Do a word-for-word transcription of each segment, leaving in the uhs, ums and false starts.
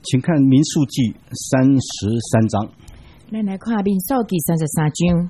请看民数记三十三章。 咱来看民数记三十三章。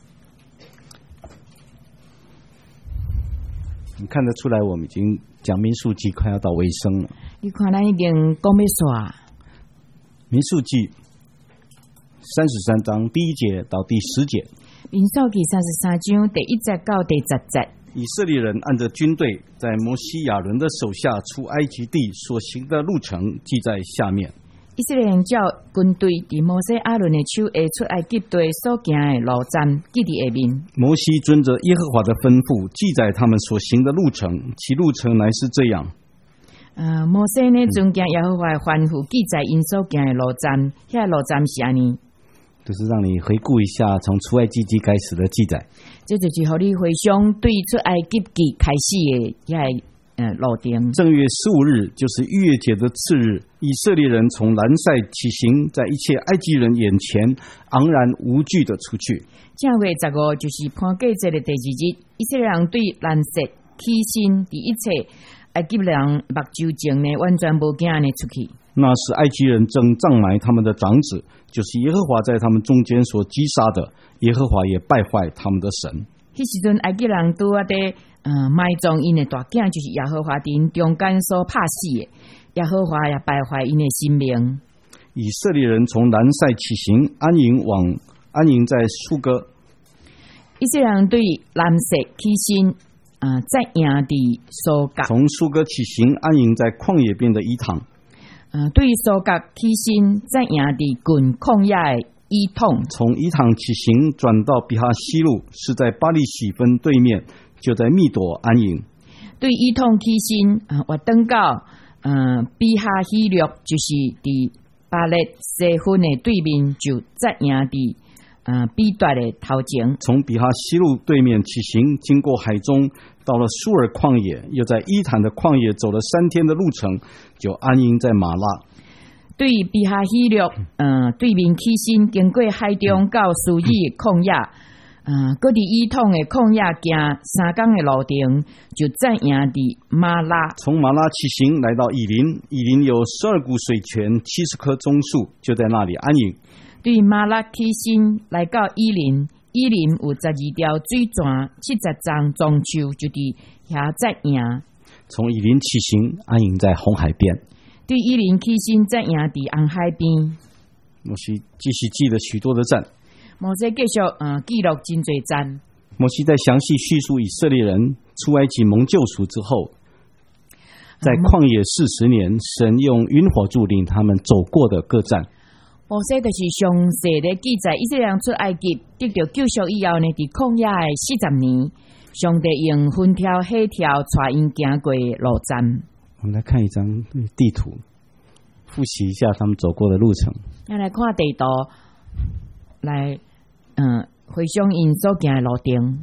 你看得出来，我们已经讲民数记快要到尾声了。 你看，咱已经讲要煞。 民数记三十三章第一节到第十节。 民数记三十三章第一节到第十节。 以色列人按着军队在摩西亚伦的手下出埃及地所行的路程记在下面。 以色列人照军队伫摩西亚伦的手下出埃及地所行的路站记伫下面。 摩西遵着耶和华的吩咐记载他们所行的路程，其路程乃是这样。 呃，摩西呢遵行耶和华的吩咐记载因所行的路站，遐路站是安尼。 就是让你回顾一下从出埃及记开始的记载， 这就是让你回想对出埃及记开始的遐呃路程。 正月十五日就是逾越节的次日，以色列人从兰塞起行，在一切埃及人眼前昂然无惧的出去。 正月十五就是潘假节的第二日，以色列人对兰塞起身，伫一切埃及人目睭前呢，完全无惊呢出去。 那时埃及人正葬埋他们的长子，就是耶和华在他们中间所击杀的，耶和华也败坏他们的神。 迄时阵埃及人拄啊伫呃埋葬因的大囝，就是耶和华伫因中间所拍死的，耶和华也败坏因的性命。 以色列人从兰塞起行，安营往安营在苏哥。 以色列人对兰塞起身，呃，在营伫苏格。 从苏哥起行，安营在旷野边的伊塘。 呃，对苏格起身，在营伫近旷野的伊桶。 从伊塘起行，转到比哈西路，是在巴利喜分对面，就在密朵安营。 对伊桶起身，呃，我登到呃比哈西路，就是伫巴列西分的对面，就在营伫呃比达的头前。 从比哈西路对面起行，经过海中，到了苏尔旷野，又在伊坦的旷野走了三天的路程，就安营在马拉。 对比哈西路，呃，对面起身，经过海中到苏伊的旷野，呃，搁伫伊桶的旷野行三天的路程，就在营伫马拉。 从马拉起行，来到以琳，以琳有十二股水泉，七十棵棕树，就在那里安营。 对马拉起身，来到以琳。以琳有十二条水泉，七十丛棕树，就伫遐在营。 从以琳起行，安营在红海边。 对以琳起身，在营伫红海边。 摩西继续记了许多的战。 摩西继续呃记录真多战。 摩西在详细叙述以色列人出埃及蒙救赎之后，在旷野四十年，神用云火柱领他们走过的各战。 摩西就是详细的记载以色列人出埃及得到救赎以后呢，伫旷野的四十年，上帝用分条黑条带因行过的路站。 我们来看一张地图，复习一下他们走过的路程。 咱来看地图，来嗯回想因所行的路程。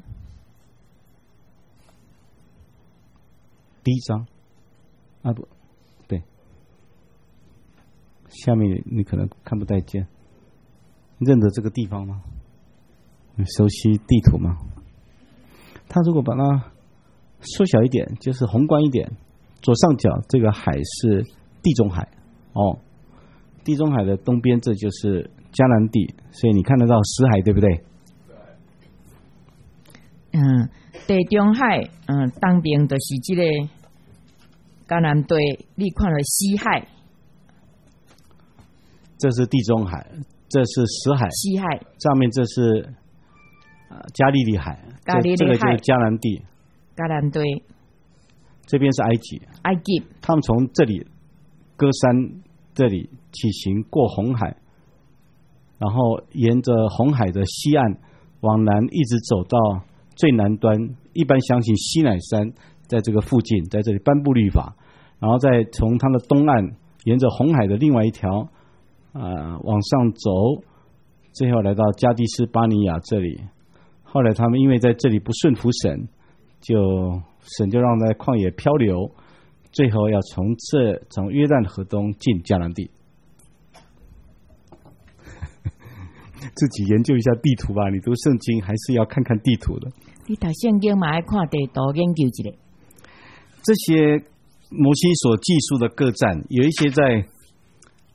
第一张啊不对。下面你可能看不太见，认得这个地方吗？你熟悉地图吗？它如果把它缩小一点，就是宏观一点，左上角这个海是地中海哦，地中海的东边这就是迦南地，所以你看得到死海，对不对？ 嗯，地中海，嗯，东边就是这个迦南地，你看到西海。 这是地中海，这是死海， 西海上面这是呃加利利海， 加利利海这个就是迦南地， 迦南地， 这边是埃及， 埃及。他们从这里歌山这里起行过红海，然后沿着红海的西岸往南一直走到最南端，一般相信西乃山在这个附近，在这里颁布律法，然后再从它的东岸沿着红海的另外一条呃，往上走，最后来到加迪斯巴尼亚这里。后来他们因为在这里不顺服神，就神就让在旷野漂流，最后要从这从约旦河东进迦南地。自己研究一下地图吧，你读圣经还是要看看地图的。 你读圣经嘛，要看地图研究一下。 这些摩西所记述的各站，有一些在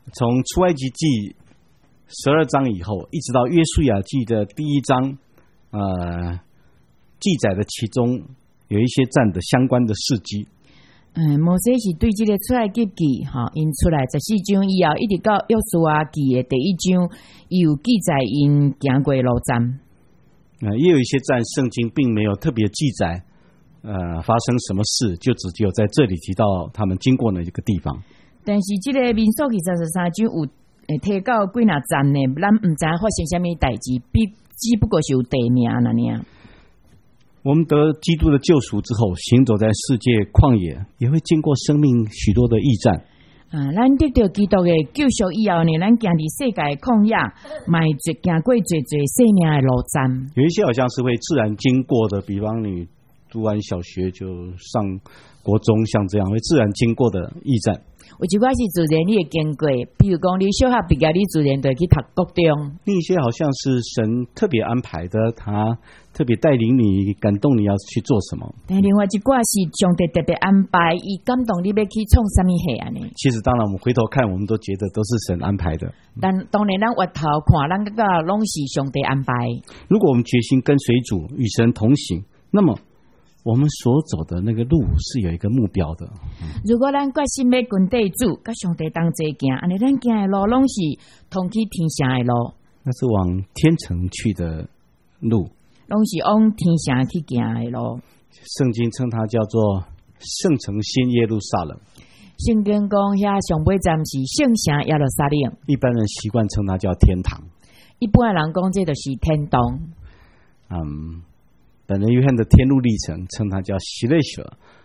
从出埃及记十二章以后，一直到约书亚记的第一章，呃，记载的其中有一些战的相关的事迹。 嗯，摩西是对这个出埃及记哈，因出来十四章以后，一直到约书亚记的第一章，有记载因行过路站。 呃，也有一些战，圣经并没有特别记载，呃，发生什么事，就只有在这里提到他们经过的一个地方。 但是这个民数记三十三章有诶提到几若站呢，咱唔知发生什么代志，比只不过是有地名那样。 我们得基督的救赎之后，行走在世界旷野，也会经过生命许多的驿站。 啊，咱得到基督的救赎以后呢，咱行伫世界旷野，迈最行过最最生命的路站。 有一些好像是会自然经过的，比方你读完小学就上国中，像这样会自然经过的驿站。 有一寡是自然你会经过，比如讲你小学毕业，你自然就去读国中。 另一些好像是神特别安排的，他特别带领你，感动你要去做什么。 但另外一寡是上帝特别安排，伊感动你要去创什么事啊呢？ 其实当然我们回头看，我们都觉得都是神安排的。 但当然咱回头看，咱个拢是上帝安排。如果我们决心跟随主，与神同行，那么我们所走的那个路是有一个目标的。 如果咱决心要跟对主，甲上帝同齐行，安尼咱行的路拢是通去天上的路， 那是往天城去的路， 拢是往天上去行的路。 圣经称它叫做圣城新耶路撒冷。 圣经讲遐上尾站是圣城耶路撒冷， 一般人习惯称它叫天堂。 一般人讲这就是天堂。 嗯。本人约翰的天路历程称它叫希勒舍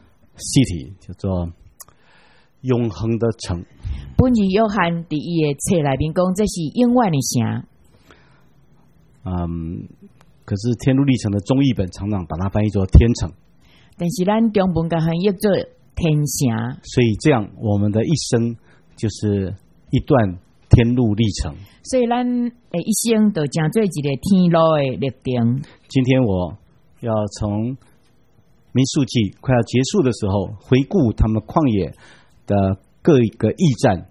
City， 叫做永恒的城。 本人约翰伫伊的册内面讲，这是永远的城。 嗯，可是天路历程的中译本常常把它翻译作天城， 但是咱中文甲翻译做天城。 所以这样，我们的一生就是一段天路历程。 所以咱的一生就成做一个天路的历程。 今天我要从民数记快要结束的时候，回顾他们旷野的各一个驿站。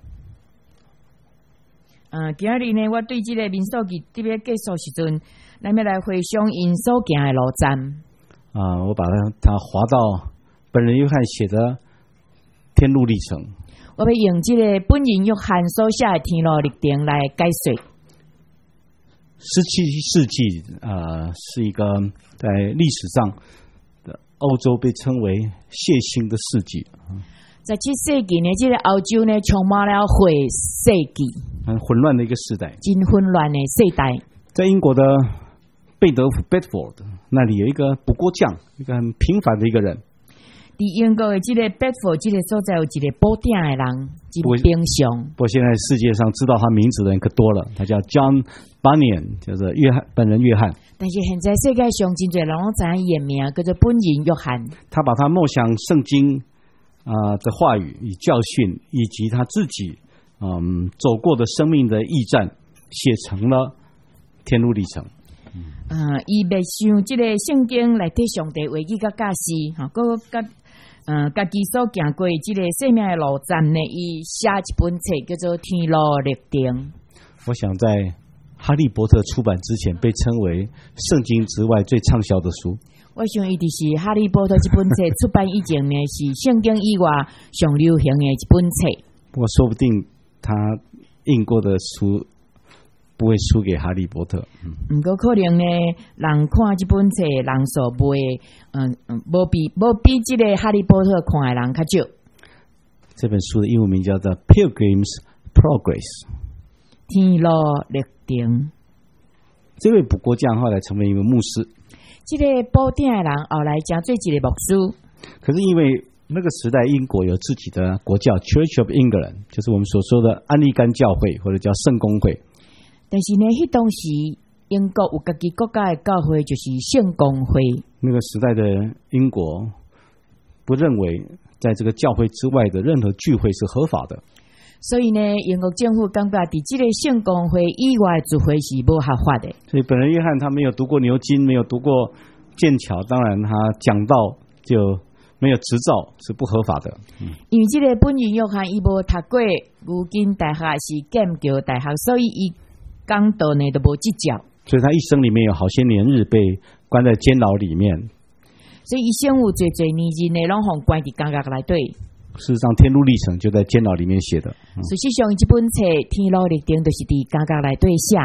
呃，今日呢，我对这个民数记特别结束时阵，咱要来回想因所行的路站。 啊、呃，我把它它划到本人约翰写的天路历程。 我要用这个本人约翰所写的天路历程来解说。 十七世纪，呃，是一个在历史上的欧洲被称为血腥的世纪。 在这世纪呢，这个欧洲呢充满了血世纪， 很混乱的一个时代， 真混乱的世代。 在英国的贝德福 （Bedford） 那里有一个补锅匠，一个很平凡的一个人。 在英国的这个 Bedford 这个所在有一个补鼎的人，真平常。 不过现在世界上知道他名字的人可多了，他叫 John Bunyan， 叫做约翰，本人约翰。 但是现在世界上真侪人拢知影伊的名，叫做本人约翰。 他把他默想圣经啊、呃、的话语与教训，以及他自己嗯走过的生命的驿站，写成了天路历程。 嗯，伊袂想即个圣经内底上帝话语甲教示，哈，个甲嗯家己所行过即个生命的路站呢，伊写一本册叫做《天路历程》。 我想在哈利波特出版之前，被称为圣经之外最畅销的书。 我想伊就是哈利波特这本册出版以前呢，是圣经以外上流行的一本册。 不过说不定他印过的书不会输给哈利波特。 嗯，过可能呢，人看这本册人数不会，嗯嗯，无比无比这个哈利波特看的人较少。 这本书的英文名叫做《Pilgrim's Progress》。 天路历程。 这位补锅匠后来成为一位牧师。 这个补鼎的人后来成做一个牧师。 可是因为那个时代英国有自己的国教 Church of England， 就是我们所说的安利甘教会或者叫圣公会。 但是呢，迄当时英国有家己国家的教会，就是圣公会。 那个时代的英国不认为在这个教会之外的任何聚会是合法的。 所以呢，英国政府感觉伫这个圣公会以外的聚会是不合法的。 所以本人约翰他没有读过牛津，没有读过剑桥，当然他讲道就没有执照是不合法的。嗯、 因为这个本人约翰伊无读过牛津大学是剑桥大学，所以伊讲道呢都无执照。 所以他一生里面有好些年日被关在监牢里面。 所以一生有最最年日呢，拢互关伫监狱内底。 事实上，《天路历程》就在监牢里面写的。 嗯、事实上，这本册《天路历程》就是伫监狱内底写。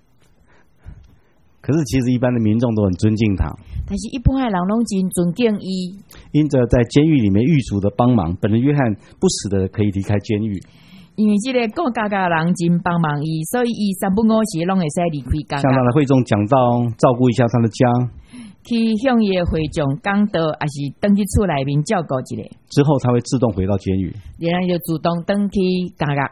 可是，其实一般的民众都很尊敬他。 但是，一般的人拢真尊敬伊。 因着在监狱里面狱卒的帮忙，本人约翰不死的可以离开监狱。 因为这个各家家人真帮忙伊，所以伊三不五时拢会使离开监狱。 向他的会众讲道，照顾一下他的家。 去向伊的会众讲道，还是登去厝内面照顾一下。 之后，他会自动回到监狱。 然后就主动登去监狱。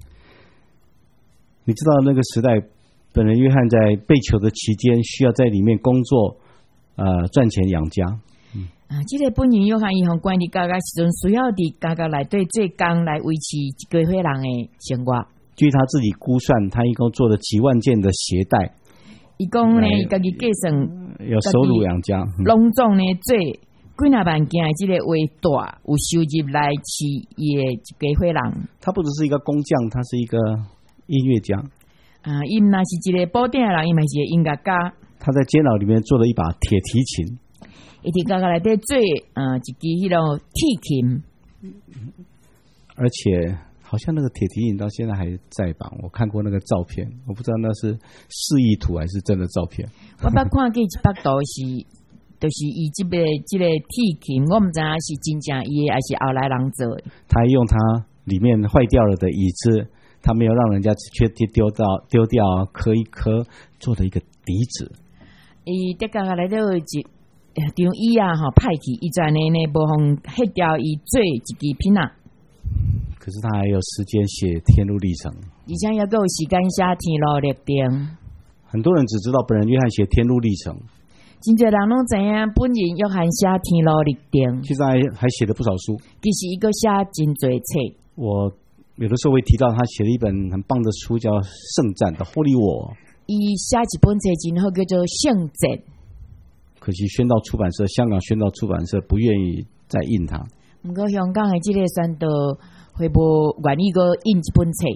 你知道那个时代？本人约翰在被囚的期间，需要在里面工作，呃，赚钱养家。 嗯，啊，这个本人约翰伊向关伫监狱时阵，需要伫监狱内底做工来维持一个伙人的生活。 据他自己估算，他一共做了几万件的鞋带。 伊讲呢，伊家己计算有收入养家， 拢总呢做几若万件的这个为大有收入来饲伊的一个伙人。 他不只是一个工匠，他是一个音乐家。 啊，伊若是一个宝典的人，伊嘛是一个音乐家。 他在监牢里面做了一把铁提琴， 伊伫监狱内底做呃一支迄种铁琴， 而且好像那个铁提琴到现在还在吧？我看过那个照片，我不知道那是示意图还是真的照片。 我捌看过一幅图是，就是伊这个这个铁琴，我唔知影是真正伊的还是后来人做的。 他还用他里面坏掉了的椅子。他没有让人家去丢到丢掉，磕一磕，做的一个笛子。 伊在监狱内底有一张椅啊，吼歹去，伊在呢呢无通迄条伊做一支片啊。 可是他还有时间写《天路历程》， 而且也够有时间写《天路历程》。 很多人只知道本人约翰写《天路历程》， 真侪人拢知影本人约翰写《天路历程》。 其实还还写了不少书。 其实伊个写真侪册。 我。有的时候会提到他写了一本很棒的书，叫《圣战》的《Holy War》。 伊写一本册真好，叫做《圣战》。 可惜宣道出版社，香港宣道出版社不愿意再印它。 不过香港的这个宣道会无愿意个印这本册。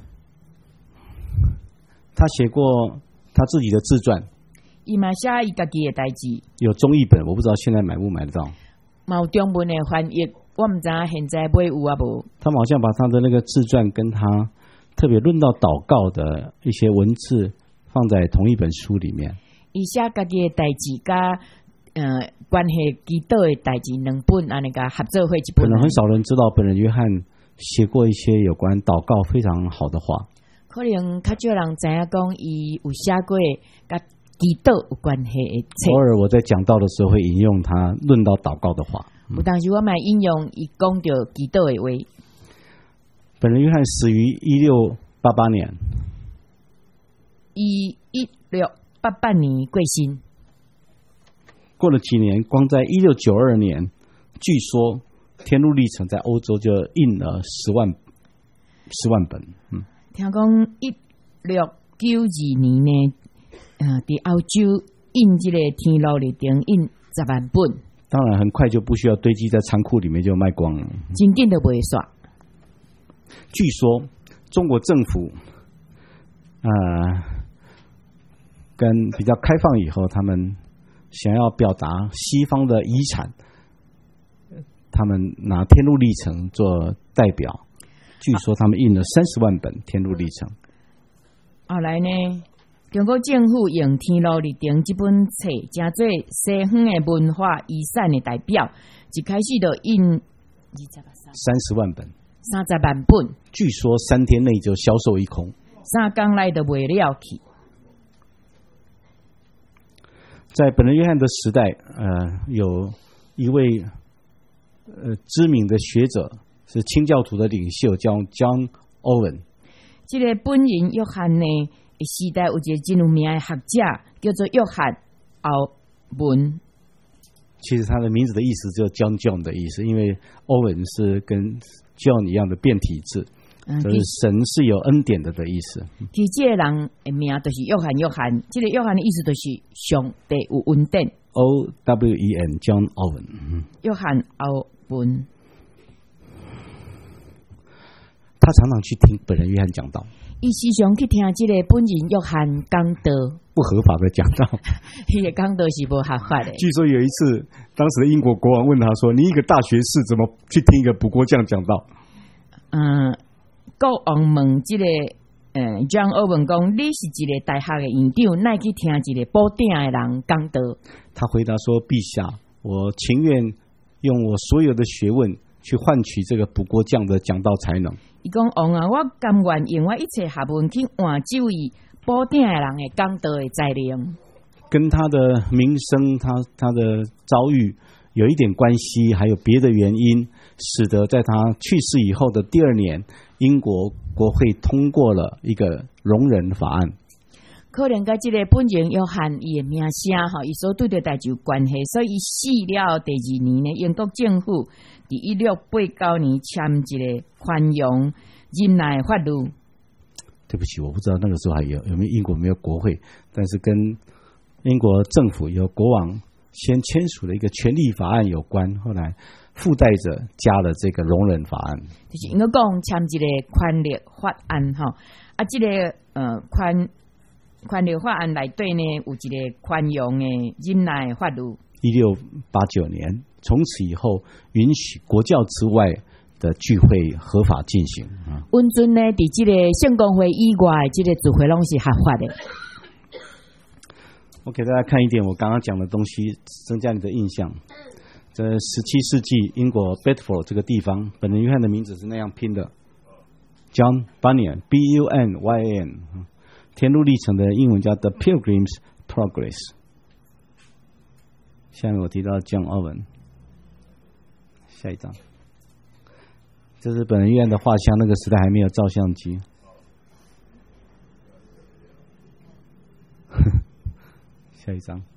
他写过他自己的自传。 伊嘛写伊家己的代志。 有中译本，我不知道现在买不买得到。 嘛有中文的翻译。我唔知现在买有啊无？ 他们好像把他的那个自传跟他特别论到祷告的一些文字放在同一本书里面。 伊写家己的代志甲呃关系基督的代志两本安尼个合作会一本。 可能很少人知道本人约翰写过一些有关祷告非常好的话。 可能较少人知影讲伊有写过甲基督有关系的册。 偶尔我在讲道的时候会引用他论到祷告的话。 有当时我嘛引用伊讲到基督的话。 本人约翰死于一六八八年， 伊一六八八年过身。 过了几年，光在一六九二年，据说《天路历程》在欧洲就印了十万十万本。嗯， 听讲一六九二年呢，呃，伫欧洲印这个《天路历程》印十万本。 当然，很快就不需要堆积在仓库里面，就卖光了。 真紧都袂煞。 据说中国政府，呃，跟比较开放以后，他们想要表达西方的遗产，他们拿《天路历程》做代表。据说他们印了三十万本《天路历程》。 后来呢？中国政府用《天路历程》这本册，成做西方的文化遗产的代表，一开始就印三十万本， 三十万本。 据说三天内就销售一空， 三天内就卖了去。 在本人约翰的时代，呃，有一位呃知名的学者，是清教徒的领袖，叫 John Owen。 这个本人约翰呢？时代有一个真有名的学者叫做约翰奥文。 其实他的名字的意思就 John John 的意思，因为 Owen 是跟 John 一样的变体字，嗯、就是神是有恩典的的意思。 其实这个人的名就是约翰约翰，这个约翰的意思就是上帝有恩典。 O W E N John Owen。 约翰欧文， 他常常去听本人约翰讲道， 伊时常去听这个本人约翰讲道， 不合法的讲道。 伊个讲道是无合法的。 据说有一次，当时的英国国王问他说：“你一个大学士怎么去听一个补锅匠讲道？” 嗯，国王问这个呃 John Owen 讲：“你是一个大学的院长，哪去听一个补鼎的人讲道？” 他回答说：“陛下，我情愿用我所有的学问去换取这个补锅匠的讲道才能。” 伊讲王啊，我甘愿用我一切学问去换这位补鼎的人的讲道的才能。 跟他的名声、他他的遭遇有一点关系，还有别的原因，使得在他去世以后的第二年，英国国会通过了一个容忍法案。 可能甲这个本人约翰伊的名声吼，伊所对的代志有关系，所以伊死了第二年呢，英国政府伫一六八九年签一个宽容忍耐法律。 对不起，我不知道那个时候还有有没有英国没有国会，但是跟英国政府由国王先签署了一个权利法案有关，后来附带着加了这个容忍法案。 就是应该讲签一个宽力法案吼，啊，这个呃宽。宽力法案内底呢，有一个宽容的忍耐法律。 一六八九年，从此以后，允许国教之外的聚会合法进行。 温准呢，伫这个圣公会以外，这个聚会拢是合法的。 我给大家看一点我刚刚讲的东西，增加你的印象。这十七世纪英国 Bedford 这个地方，本人约翰的名字是那样拼的 ，John Bunyan B U N Y A N。天路历程的英文叫 The Pilgrim's Progress。下面我提到 John Owen， 下一张，这是本人约翰的画像，那个时代还没有照相机。下一张，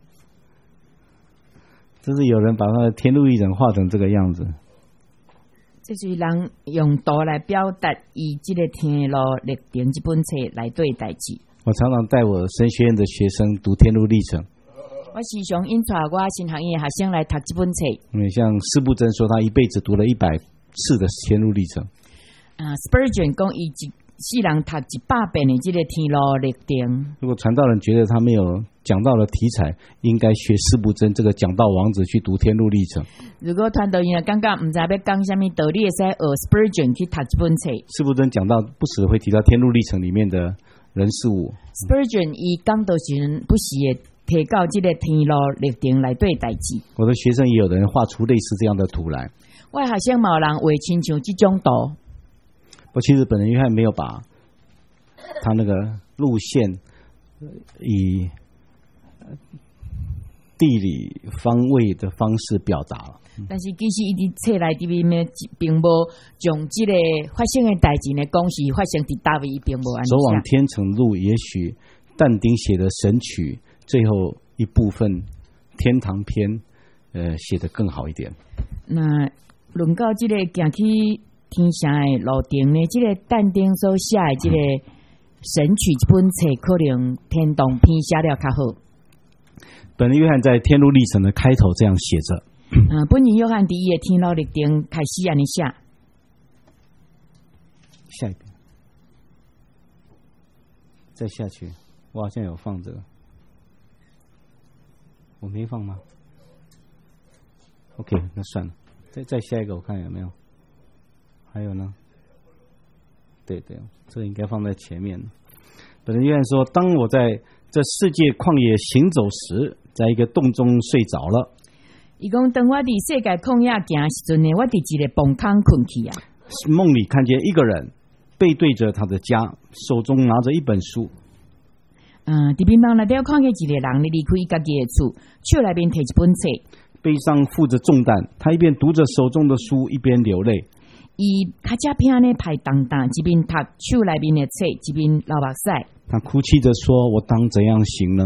这是有人把他的天路历程画成这个样子。 这是人用图来表达伊这个天路历程这本册内底代志。 我常常带我神学院的学生读天路历程。 我时常引带我新学院的学生来读这本册。 因为像施布真说，他一辈子读了一百次的天路历程。 啊 ，Spurgeon 讲伊一世人读一百遍的这个天路历程。 如果传道人觉得他没有讲道的题材，应该学施布真这个讲道王子去读天路历程。 如果传道人感觉唔知要讲什么道理，会使学 Spurgeon 去读这本册。 施布真讲道不时会提到天路历程里面的人事物。 Spurgeon 伊讲道时不时会提到这个天路历程内底代志。 我的学生也有人画出类似这样的图来。 我的学生嘛有人画亲像这种图。 我其实本人约翰没有把他那个路线以地理方位的方式表达了。 但是其实伊伫册内底面呢，并无将这个发生的代志呢，讲是发生伫大卫，并无安。 走往天城路，也许但丁写的神曲最后一部分天堂篇，呃，写得更好一点。 那论到这个行去天上的路程呢，这个但丁所写的这个神曲这本册，可能天堂篇写了较好。 本人约翰在天路历程的开头这样写着。 嗯，本人约翰第一的天路历程开始安尼写。 下一遍，再下去，我好像有放这个，我没放吗 ？OK， 那算了，再再下一个，我看有没有。还有呢？对对，这应该放在前面。本人约翰说：“当我在这世界旷野行走时，在一个洞中睡着了。” 伊讲，当我伫世界旷野行时阵呢，我伫一个崩坑困去啊。 梦里看见一个人背对着他的家，手中拿着一本书。 嗯，伫边梦内底看见一个人咧离开家己的厝，手内面摕一本册， 背上负着重担，他一边读着手中的书，一边流泪。 伊脚只片呢排重担，一边读手内面的册，一边流目屎。 他哭泣着说：“我当怎样行呢？”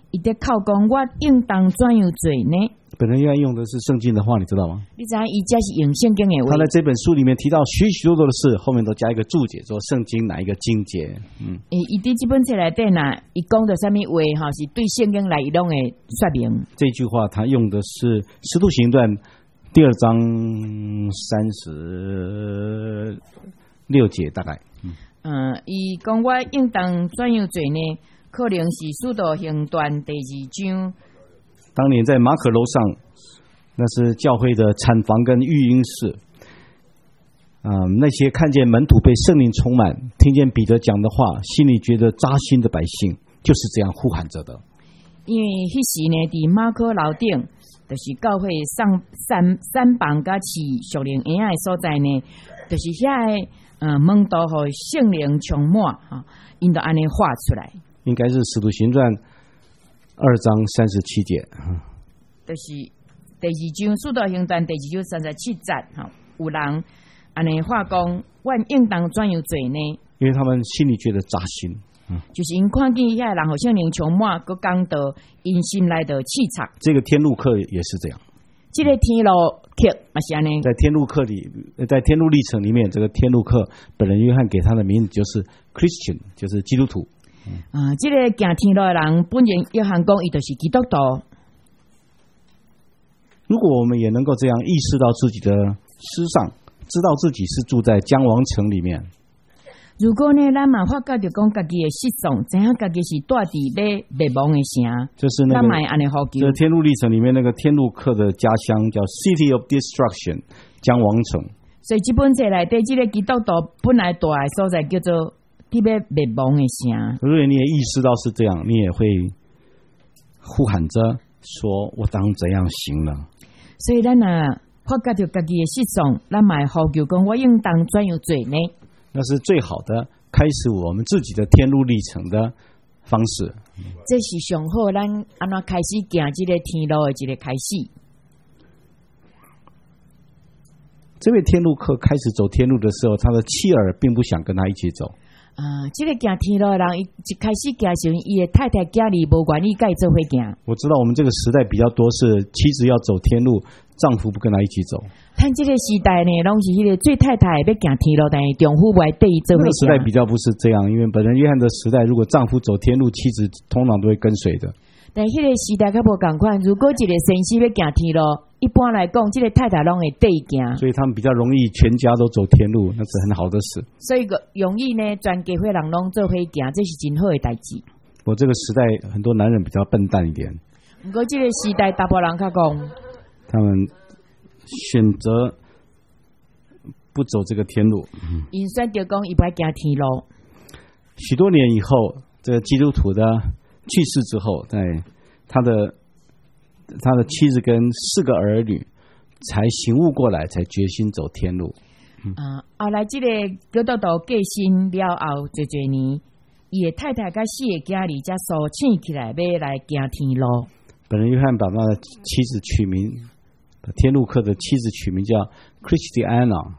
伊在靠讲，我应当怎样做呢？ 本人约翰用的是圣经的话，你知道吗？ 你知道伊这是用圣经的话。 他在这本书里面提到许许多多的事，后面都加一个注解，说圣经哪一个经节。嗯， 诶，伊伫这本册内底呐，伊讲到啥物话哈，是对圣经来伊拢会说明。 这句话他用的是《使徒行传》第二章三十六节，大概。嗯， 嗯，伊讲我应当怎样做呢？可能是《使徒行传》第二章。 当年在马可楼上，那是教会的产房跟育婴室。嗯，那些看见门徒被圣灵充满，听见彼得讲的话，心里觉得扎心的百姓，就是这样呼喊着的。 因为迄时呢，伫马可楼顶，就是教会上三三房甲市属灵婴仔的所在呢，就是遐个呃门徒互圣灵充满哈，因就安尼画出来。 应该是《使徒行传》二章三十七节， 就是第二章《使徒行传》第二章三十七节，哈，有人安尼话讲，我应当怎样做呢？ 因为他们心里觉得扎心， 嗯、就是因看见遐人互圣灵充满，佮讲到因心内的气场。 这个天路客也是这样。 这个天路客嘛是安尼， 在天路客里，在天路历程里面，这个天路客本人约翰给他的名字就是 Christian， 就是基督徒。 啊，这个行天路的人，本人约翰讲，伊就是基督徒。 如果我们也能够这样意识到自己的失丧，知道自己是住在将王城里面。 如果呢，咱嘛发觉着讲家己的失丧，知影家己是住伫咧灭亡的城， 就是那个安尼呼求。这天路历程里面那个天路客的家乡叫 City of Destruction， 将王城。 所以这本册内底，这个基督徒本来住的所在叫做特别灭亡的城。 如果你也意识到是这样，你也会呼喊着说：“我当怎样行呢？” 所以咱啊，发觉着家己的失丧，咱嘛呼求讲，我应当怎样做呢？ 那是最好的开始我们自己的天路历程的方式。 这是上好，咱安怎开始行这个天路的一个开始。 这位天路客开始走天路的时候，他的妻儿并不想跟他一起走。 啊，这个行天路的人一开始行时，伊的太太家里无愿意跟伊做伙行。 我知道我们这个时代比较多是妻子要走天路，丈夫不跟他一起走。 但这个时代呢，拢是迄个最太太要行天路，但是丈夫不爱跟伊做伙行。 那个时代比较不是这样，因为本人约翰的时代，如果丈夫走天路，妻子通常都会跟随的。 但迄个时代较无共款，如果一个先生要行天路，一般来讲，这个太太拢会跟伊行， 所以他们比较容易全家都走天路，那是很好的事。 所以个容易呢，全家伙人拢做伙行，这是真好的代志。 我这个时代很多男人比较笨蛋一点， 不过这个时代大部分人较讲， 他们选择不走这个天路， 因选择讲伊不爱行天路。 许多年以后，这个基督徒的去世之后，在他的他的妻子跟四个儿女才醒悟过来，才决心走天路。 嗯、啊，后来这个基督徒过身了后，侪侪年，伊的太太甲四个家里才苏醒起来，要来行天路。 本人约翰把他的妻子取名，把天路客的妻子取名叫 Christiana。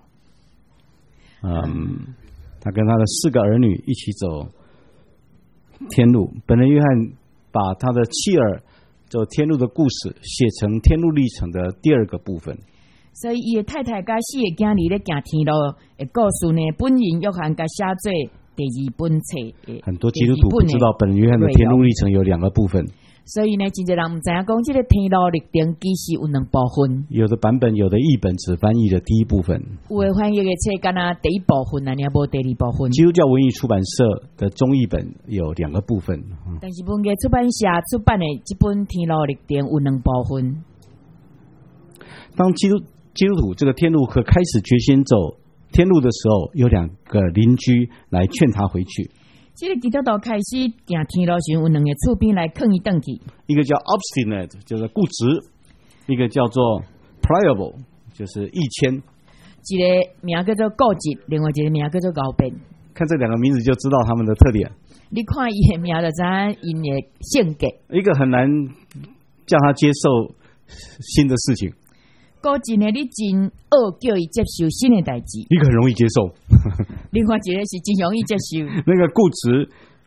嗯，他跟他的四个儿女一起走天路。本人约翰把他的妻儿走天路的故事写成天路历程的第二个部分。 所以伊的太太甲四个囝儿咧行天路的故事呢，本人约翰甲写做第二本册。 很多基督徒不知道本人约翰的天路历程有两个部分。 所以呢，真侪人唔知影讲，这个天路历程其实有两部分。 有的版本，有的译本只翻译了第一部分。 有的翻译的册，敢若第一部分啊，也无第二部分。 基督教文艺出版社的中译本有两个部分， 嗯、但是文艺出版社出版的这本天路历程有两部分。 当基督基督徒这个天路客开始决心走天路的时候，有两个邻居来劝他回去。 这个基督徒开始行天路时，有两个厝边来劝伊转去。 一个叫 obstinate， 就是固执；一个叫做 pliable， 就是易迁。 一个名叫做固执，另外一个名叫做狡辩。 看这两个名字就知道他们的特点。 你看伊的名就知影因的性格。 一个很难叫他接受新的事情。 固执呢，你真恶叫伊接受新的代志， 一个很容易接受。 另外一个是真容易接受。 那个固执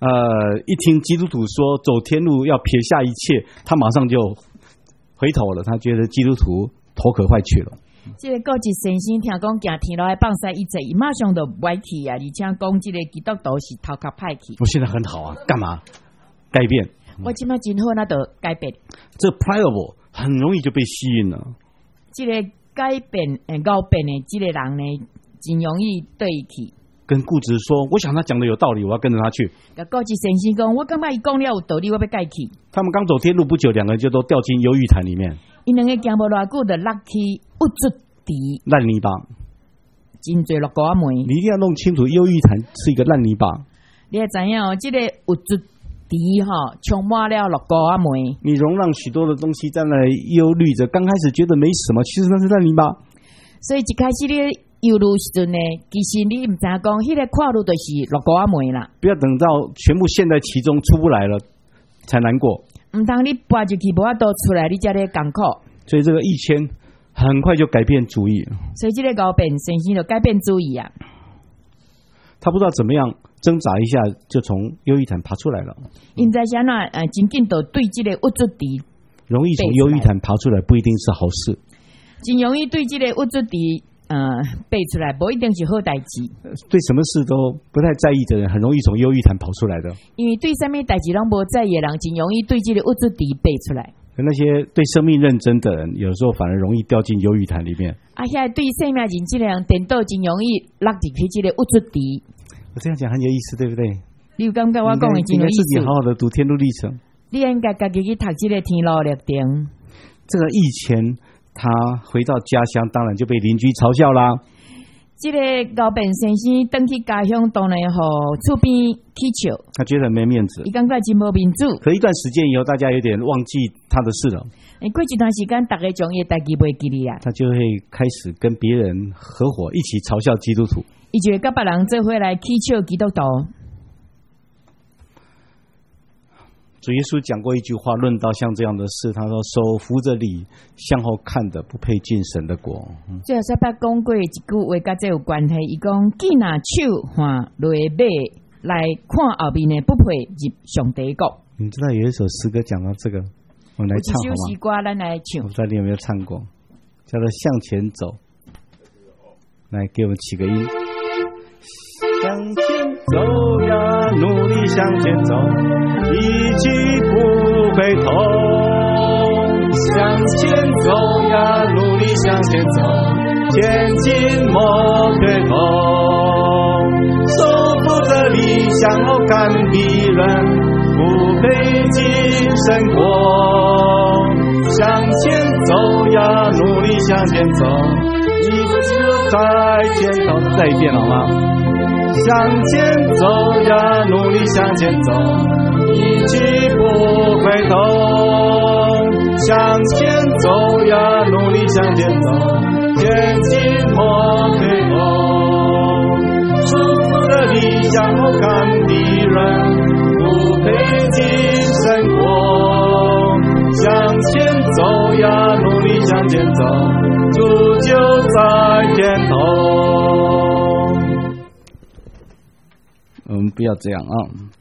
呃，一听基督徒说走天路要撇下一切，他马上就回头了，他觉得基督徒头壳坏去了。 这个国际先生听讲行天路来放晒一切，伊马上就歪去啊！而且讲这个基督徒是头壳歹去。 我现在很好啊，干嘛改变？ 我今麦真好，那就改变。 这 pliable 很容易就被吸引了。 这个改变诶，改变的这个人呢，真容易对去。 跟固执说，我想他讲的有道理，我要跟着他去。 甲国际先生讲，我感觉伊讲了有道理，我要改去。 他们刚走天路不久，两个人就都掉进忧郁潭里面。 因两个行无偌久，就落去不足地烂泥巴， 真侪落高啊梅。 你一定要弄清楚，忧郁潭是一个烂泥巴。 你也知影哦，这个有足地哈，充满了落高啊梅。 你容让许多的东西在那里忧虑着，刚开始觉得没什么，其实那是烂泥巴。 所以一开始你忧虑时阵呢，其实你唔知讲，迄个跨路就是落高啊梅啦。 不要等到全部陷在其中出不来了才难过。 唔通你拔入去无法度出来，你才咧艰苦。 所以这个一千很快就改变主意。 所以这个高变先生就改变主意啊。 他不知道怎么样挣扎一下，就从忧郁潭爬出来了。 因在想那呃，真紧就对这个物质地， 容易从忧郁潭爬出来，不一定是好事。 真容易对这个物质地呃背出来，不一定是好代志。 对什么事都不太在意的人，很容易从忧郁潭跑出来的。 因为对什么代志拢无在意的人，真容易对这个物质地背出来。 那些对生命认真的人，有时候反而容易掉进忧郁潭里面。 啊，遐对生命认真的人，颠倒真容易落入去这个物质地。 我这样讲很有意思，对不对？ 你有感觉我讲的真有意思？ 自己好好的读天路历程。 你应该家己去读这个天路历程。 这个以前他回到家乡，当然就被邻居嘲笑啦。 这个高本先生登去家乡，当然和厝边乞笑， 他觉得很没面子。 伊感觉真无面子。 可一段时间以后，大家有点忘记他的事了。 诶，过一段时间，大家将伊代志袂记哩啊。 他就会开始跟别人合伙，一起嘲笑基督徒。 伊就会甲别人做伙来乞笑基督徒。 主耶稣讲过一句话，论到像这样的事，他说：“手扶着犁，向后看的，不配进神的国。” 最后说捌讲过一句话，甲这有关系。伊讲：“既拿手换落尾来看后面的，不配入上帝国。” 你知道有一首诗歌讲到这个，我们来唱好吗？ 有一首诗歌咱来唱。 我不知道你有没有唱过，叫做《向前走》。来，给我们起个音。向前走呀，努力向前走，一去不回头。向前走呀，努力向前走，前进莫回头。手扶着犁，向后看敌人，不配进神国。向前走呀，努力向前走，一直在前头。再一遍好吗？向前走呀，努力向前走，一去不回头。向前走呀，努力向前走，前进莫回头。束缚的理想后看敌人，不配进神国。向前走呀，努力向前走，主就在前头。我们不要这样啊！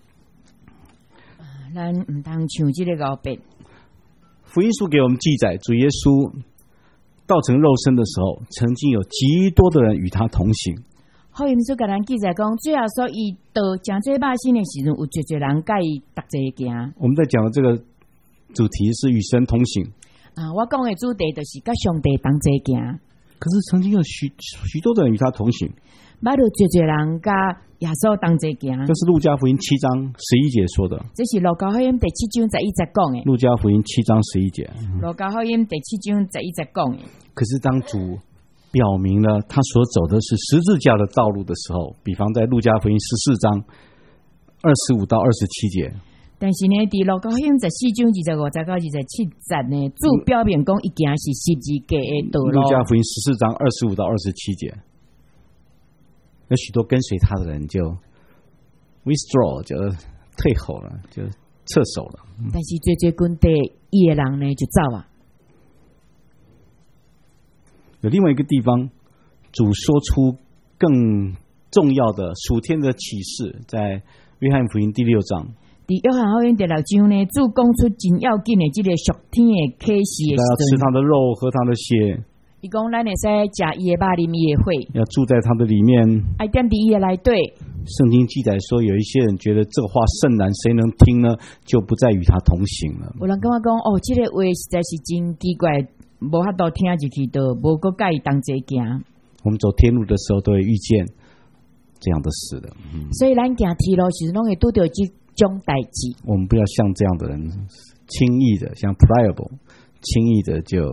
咱唔当唱这个高变。 福音书给我们记载，主耶稣道成肉身的时候，曾经有极多的人与他同行。 福音书给咱记载讲，最后所以到真济百姓的时阵，有绝绝人甲伊逐齐行。 我们在讲的这个主题是与神同行啊，我讲的主题就是甲上帝同齐行。 可是曾经有许许多的人与他同行。 捌着绝绝人甲耶稣同齐行， 这是路加福音七章十一节说的。 这是路加福音第七章十一节讲的。 路加福音七章十一节。 路加福音第七章十一节讲的。 可是当主表明了他所走的是十字架的道路的时候，比方在路加福音十四章二十五到二十七节。 但是呢，伫路加福音十四章二十五节到二十七节呢，主表明讲伊行是十字架的道路。 路加福音十四章二十五到二十七节。有许多跟随他的人就 withdraw 就退后了，就撤手了。 但是最最军队伊的人呢就走啊。 有另外一个地方，主说出更重要的属天的启示，在约翰福音第六章， 伫约翰福音第六章呢，主讲出真要紧的这个属天的启示的时要吃他的肉，喝他的血。 伊讲咱会使食伊的肉，啉伊的血， 要住在他的里面。 爱踮伫伊的内底。 圣经记载说，有一些人觉得这话甚难，谁能听呢？就不再与他同行了。 有人跟我讲，哦，这个话实在是真奇怪，无法度听入去，都无搁甲伊同齐行。 我们走天路的时候，都会遇见这样的事的。嗯、 所以咱行天路时，拢会拄到这种代志。 我们不要像这样的人，轻易的像 pliable， 轻易的就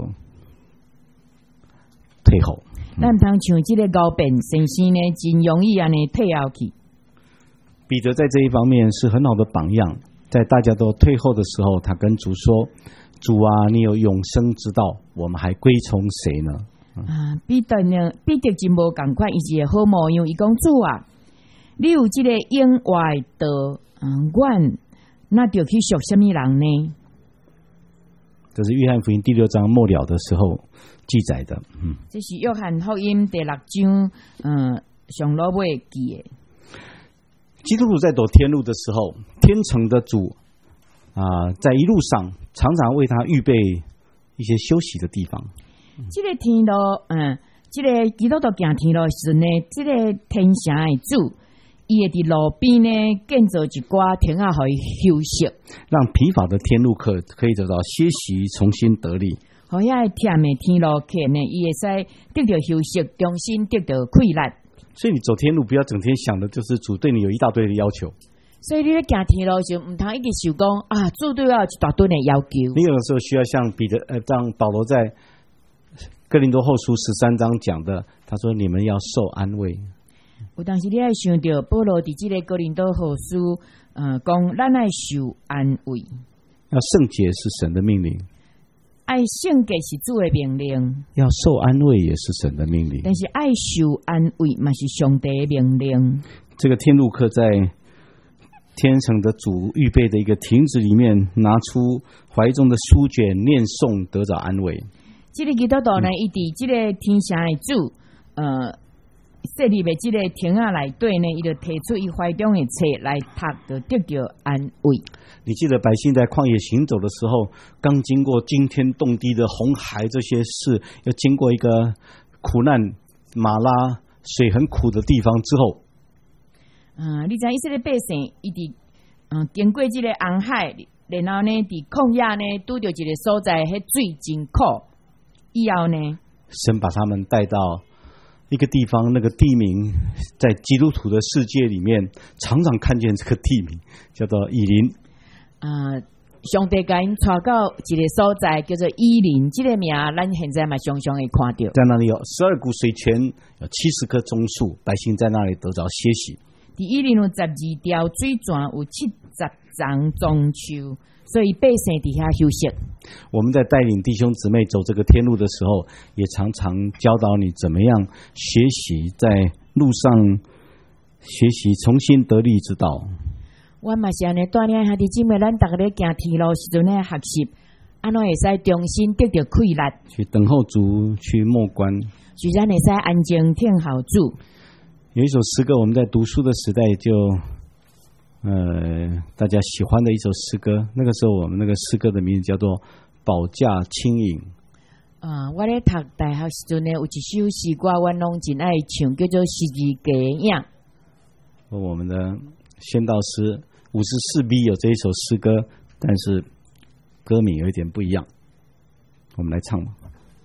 退后。 咱唔通像这个高变先生呢，真容易安尼退后去。 彼得在这一方面是很好的榜样，在大家都退后的时候，他跟主说：“主啊，你有永生之道，我们还归从谁呢？” 啊，彼得呢，彼得真无共款，伊是好模样。伊讲主啊，你有这个永外道，嗯，阮那就去属什么人呢？ 这是约翰福音第六章末了的时候记载的。嗯， 这是约翰福音第六章，嗯，上落尾记的。 基督徒在走天路的时候，天城的主啊、呃，在一路上常常为他预备一些休息的地方。 这个天路，嗯，这个基督徒行天路时呢，这个天城的主，伊会伫路边呢建造一寡亭仔，互伊休息， 让疲乏的天路客可以得到歇息，重新得力。 互遐忝的天路客呢，伊会使得到休息，重新得到快乐。 所以你走天路，不要整天想的就是主对你有一大堆的要求。 所以你咧行天路时，唔通一直想讲啊，主对我有一大堆的要求。 你有的时候需要像彼得呃，让保罗在哥林多后书十三章讲的，他说你们要受安慰。 有当时你爱想到保罗伫这个哥林多后书，呃，讲咱爱受安慰。 要圣洁是神的命令， 爱圣洁是主的命令， 要受安慰也是神的命令。 但是爱受安慰嘛是上帝的命令。 这个天路客在天城的主预备的一个亭子里面，拿出怀中的书卷念诵，得着安慰。 这个基督徒呢，伊伫这个天城的主，呃，设立的这个亭仔内底呢，伊就提出伊怀中的册来读，就得到安慰。你记得百姓在旷野行走的时候，刚经过惊天动地的红海这些事，要经过一个苦难马拉水很苦的地方之后， 啊、呃，你知以色列百姓伊伫嗯经过这个红海，然后呢伫旷野呢拄着一个所在，迄水真苦。以后呢， 神把他们带到一个地方，那个地名在基督徒的世界里面常常看见这个地名，叫做以琳。 啊、呃，上帝甲因带到一个所在叫做以琳，这个名咱现在嘛常常会看到。 在那里有十二股水泉，有七十棵棕树，百姓在那里得着歇息。 伫以琳有十二条水泉，有七十丛棕树。所以百姓底下休息。 我们在带领弟兄姊妹走这个天路的时候，也常常教导你怎么样学习在路上学习重新得力之道。 我嘛是安尼带领兄弟姊妹，咱逐个咧行天路时阵咧学习，安怎会使重新得到快乐， 去等候主，去默观， 就咱会使安静听候主。 有一首诗歌，我们在读书的时代就。呃，大家喜欢的一首诗歌，那个时候我们那个诗歌的名字叫做《保驾轻盈》。 啊、呃，我咧读大学时阵呢，有一首诗歌，我拢真爱唱，叫做《十字架影》。 我们的宣道师五十四 B 有这一首诗歌，但是歌名有一点不一样。我们来唱吧。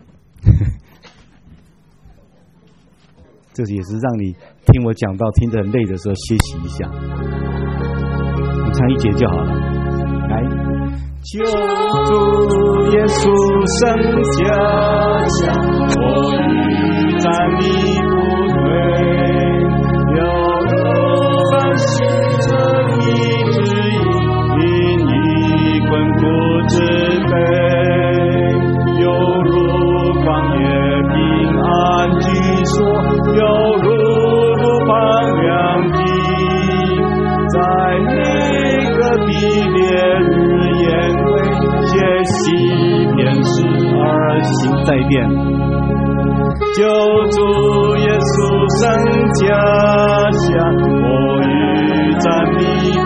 这也是让你听我讲到听得很累的时候歇息一下。唱一节就好了。来，救主耶稣圣家乡，我欲站立不退，要凡行正义之意，因你滚苦之悲，犹如旷野平安居所，犹如放粮地，在那个比列日宴会，歇息便是而行在变，救主耶稣圣家乡，我欲站立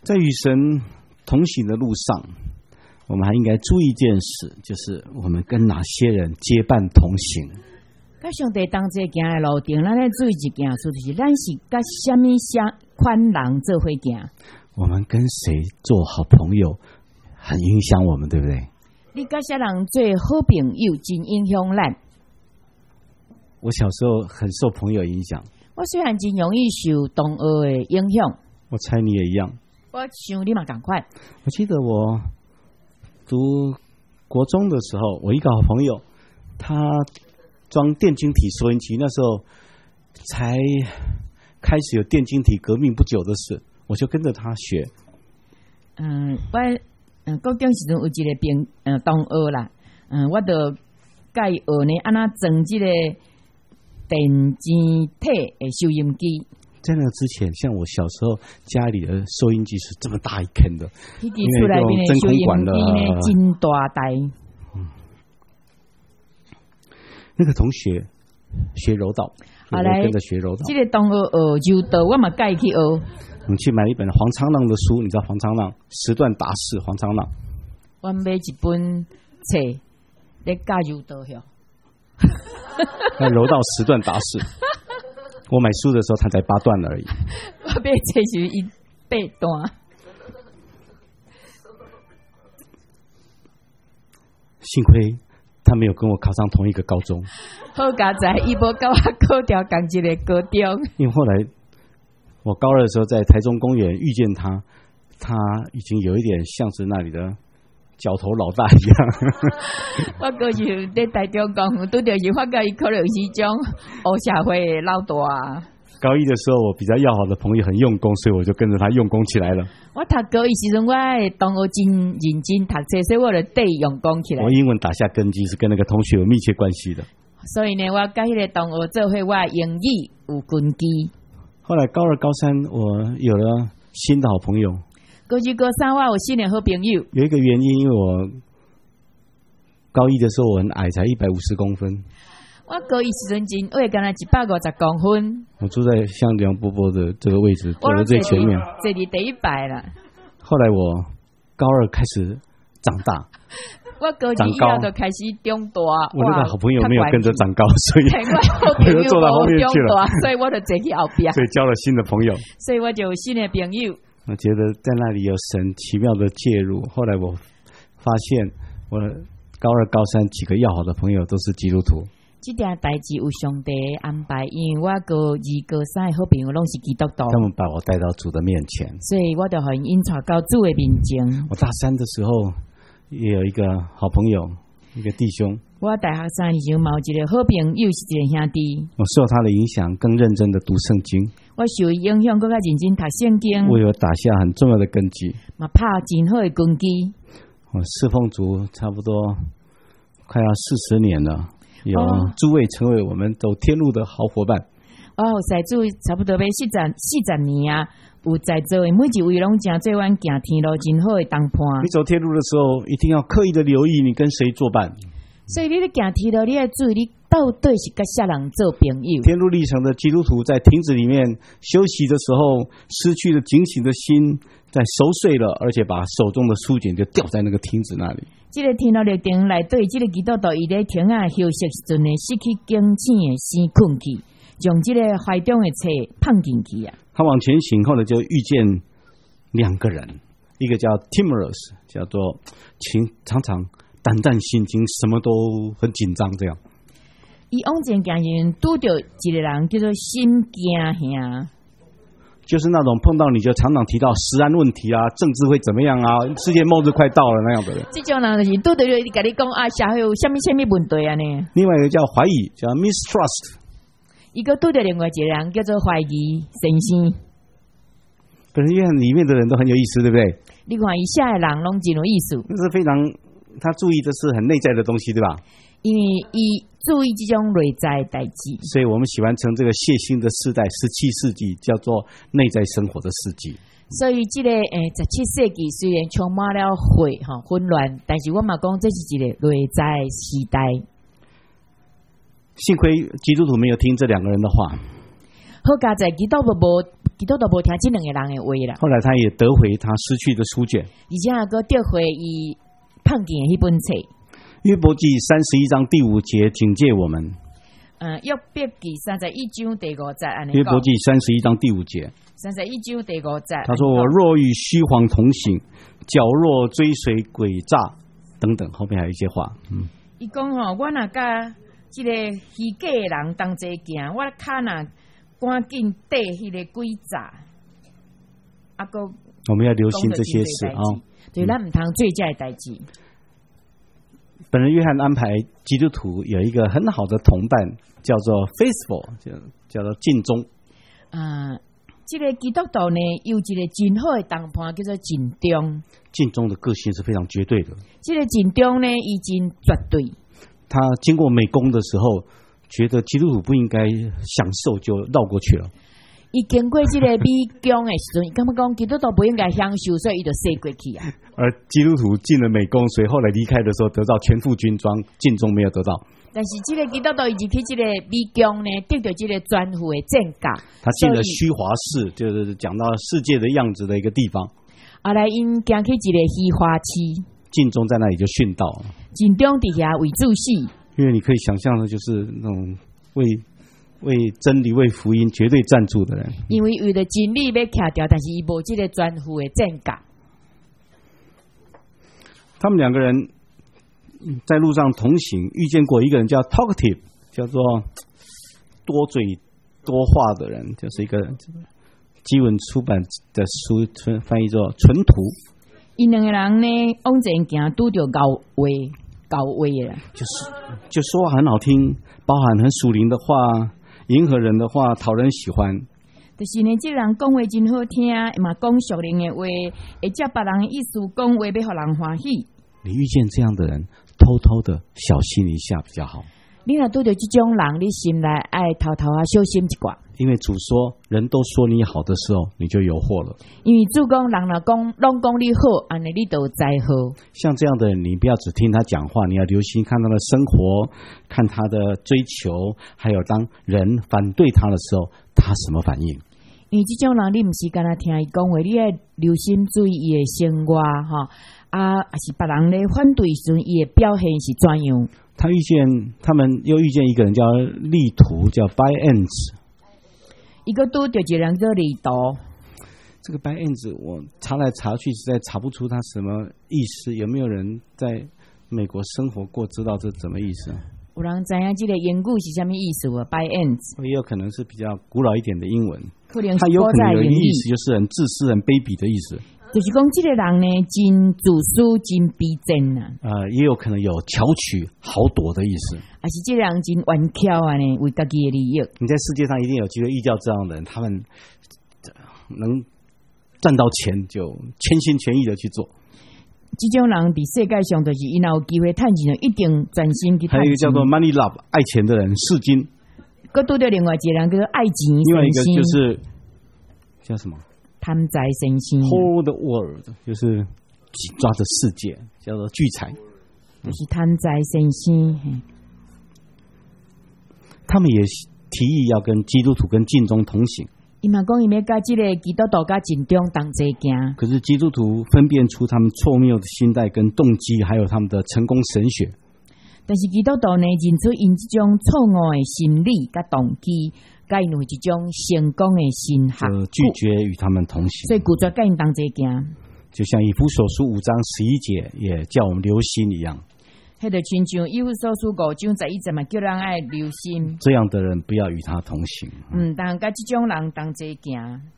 在与神同行的路上，我们还应该注意一件事，就是我们跟哪些人结伴同行。 甲上帝同齐行的路程，咱来注意一件事，就是咱是甲什么相款人做伙行。 我们跟谁做好朋友，很影响我们，对不对？ 你甲啥人做好朋友，真影响咱。 我小时候很受朋友影响。 我虽然真容易受同学的影响， 我猜你也一样。 我想你嘛赶快。 我记得我读国中的时候，我一个好朋友，他装电晶体收音机，那时候才开始有电晶体革命不久的事，我就跟着他学。 嗯，我嗯高中时阵有一个朋嗯同学啦，嗯，我就甲伊学呢，安那装这个电晶体的收音机。 在那之前，像我小时候家里的收音机是这么大一坑的， 因为这种真空管的真大台。 嗯，那个同学学柔道，我跟着学柔道。 这个同学学柔道，我嘛介去学。 我们去买一本黄昌浪的书，你知道黄昌浪十段达式黄昌浪。 我买一本册在教柔道哟。 那柔道十段达式。我买书的时候，他才八段而已。 我买册是一八段。 幸亏他没有跟我考上同一个高中。 好佳在，伊无跟我考调同一个高中。 因为后来我高二的时候，在台中公园遇见他，他已经有一点像是那里的角头老大一样。 我过去在台中公园，拄着是发觉伊可能是种黑社会的老大。 高一的时候，我比较要好的朋友很用功，所以我就跟着他用功起来了。 我读高一时阵，我的同学真认真读册，所以我就对用功起来。 我英文打下根基是跟那个同学有密切关系的。 所以呢，我跟迄个同学做伙，我英语有根基。 后来高二、高三，我有了新的好朋友。 高二、高三，我有新的好朋友。有一个原因，因为我高一的时候我很矮，才一百五十公分。 我高一时阵真矮，干那一百五十公分。 我住在像梁伯伯的这个位置，坐在最前面， 坐伫第一排啦。 后来我高二开始长大。 我高二以后就开始长大。 我那个好朋友没有跟着长高，所以我就坐到后面去了， 所以我就坐去后边， 所以交了新的朋友， 所以我就有新的朋友。 我觉得在那里有神奇妙的介入。后来我发现，我高二、高三几个要好的朋友都是基督徒。 这件代志有上帝安排，因为我高二、高三的好朋友拢是基督徒， 他们把我带到主的面前， 所以我就很引导到主的面前。 我大三的时候也有一个好朋友，一个弟兄。 我大学三年前，有一个好朋友是一个兄弟。 我受他的影响，更认真的读圣经。 我受影响，更加认真读圣经。 我有打下很重要的根基， 嘛拍真好的根基。 我侍奉主差不多快要四十年了。有诸位成为我们走天路的好伙伴。 哦，在主差不多要四十四十年啊，有在座的每一位拢真做阮行天路真好的同伴。 你走天路的时候，一定要刻意的留意你跟谁作伴。 所以你咧行天路，你要注意你到底是跟啥人做朋友。 天路历程的基督徒在亭子里面休息的时候，失去了警醒的心，在熟睡了，而且把手中的书卷就掉在那个亭子那里。 这个天路历程内对这个基督徒，伊咧亭啊休息时阵呢，失去警醒的心困去，将这个怀中的册放进去啊。 他往前行，后来就遇见两个人，一个叫 Timorous， 叫做情常常胆战心惊，什么都很紧张这样。 伊往前行人拄着一个人叫做心惊兄。 就是那种碰到你就常常提到食安问题啊，政治会怎么样啊，世界末日快到了那样的人。 这种人就是拄着你跟你讲啊，社会有什么什么问题啊呢？ 另外一个叫怀疑，叫 mistrust。 一个拄着另外一个人叫做怀疑先生。 可是因为里面的人都很有意思，对不对？ 你看以下的人拢真有意思， 那是非常他注意的是很内在的东西，对吧？ 因为伊注意这种内在的代志， 所以我们喜欢称这个谢兴的世代十七世纪叫做内在生活的世纪。 所以这个诶十七世纪虽然充满了混哈混乱，但是我嘛讲这是一个内在时代。幸亏基督徒没有听这两个人的话。 好佳在基督徒无基督徒无听这两个人的话啦。 后来他也得回他失去的书卷， 而且还个得回伊碰见的迄本册。 约伯记三十一章第五节警戒我们。 嗯，约伯记三十一章第五节安尼讲。 约伯记三十一章第五节， 三十一章第五节。 他说：“我若与虚谎同行，脚若追随诡诈，等等。”后面还有一些话。嗯， 伊讲吼，我若甲即个虚假的人同齐行，我骹若赶紧缀迄个诡诈，啊个。 我们要留心这些事啊。 对，咱毋通做这的代志。 本人约翰安排基督徒有一个很好的同伴，叫做 faithful， 叫叫做尽忠。 啊，这个基督徒呢，有一个真好的同伴，叫做尽忠。 尽忠的个性是非常绝对的。 这个尽忠呢，伊真绝对。 他经过美工的时候，觉得基督徒不应该享受，就绕过去了。 伊经过这个美工的时阵，伊感觉讲基督徒不应该享受，所以伊就射过去啊。 而基督徒进了美工，所以后来离开的时候得到全副军装，尽忠没有得到。 但是这个基督徒以及去这个美工呢，得到这个专户的证价。 他进了虚华市，就是讲到世界的样子的一个地方。 后来因行去一个虚华区， 尽忠在那里就殉道了。 尽忠底下为主死， 因为你可以想象的，就是那种为。为真理、为福音绝对站住的人， 因为为了真理要徛掉，但是伊无这个专户的证价。 他们两个人在路上同行，遇见过一个人叫 talkative， 叫做多嘴多话的人，就是一个基文出版的书翻译作纯徒。 因两个人呢，往前行拄着高话高话的， 就是就说话很好听，包含很属灵的话。迎合人的话，讨人喜欢。 就是呢，这个人讲话真好听，嘛讲属灵的话，会接别人的意思讲话，要互人欢喜。 你遇见这样的人，偷偷的小心一下比较好。 你若对着这种人，你心内爱偷偷啊小心一寡。 因为主说，人都说你好的时候，你就有祸了。 因为主讲，人若讲拢讲你好，安尼你就灾祸。 像这样的人，你不要只听他讲话，你要留心看他的生活，看他的追求，还有当人反对他的时候，他什么反应。 因为这种人，你不是干那听伊讲话，你要留心注意伊的生活哈啊，还是别人咧反对时阵，伊的表现是怎样？ 他遇见他们又遇见一个人叫利图，叫 by ends。 一个都对一个人叫利图。 这个 by ends 我查来查去，实在查不出他什么意思。有没有人在美国生活过，知道这怎么意思？ 有人知影这个言语是什么意思啊 ？by ends 也有可能是比较古老一点的英文， 可能它有可能有一个意思，就是很自私、很卑鄙的意思。 就是讲，这个人呢，真自私、真逼真啊。 呃，也有可能有巧取豪夺的意思。 还是这个人真顽巧啊呢，为自己的利益。你在世界上一定有机会遇到这样的人，他们能赚到钱就全心全意的去做。 这种人在世界上就是伊若有机会赚钱，一定专心去赚钱。 还有一个叫做 money love 爱钱的人，世金。 搁多掉另外一个人叫做爱钱。 另外一个就是叫什么？ 贪财神仙 ，hold the world 就是抓着世界，叫做聚财， 就是贪财神仙。 他们也提议要跟基督徒跟尽忠同行。 伊嘛讲伊要甲这个基督徒甲尽忠同齐行。 可是基督徒分辨出他们错谬的心态跟动机，还有他们的成功神学。 但是基督徒呢，认出因这种错误的心理甲动机。甲因有一种成功的心学， 拒绝与他们同行， 所以拒绝甲因同齐行。 就像以弗所书五章十一节也叫我们留心一样。 迄个亲像以弗所书五章十一节嘛，叫人爱留心。 这样的人不要与他同行。 嗯，但甲这种人同齐行。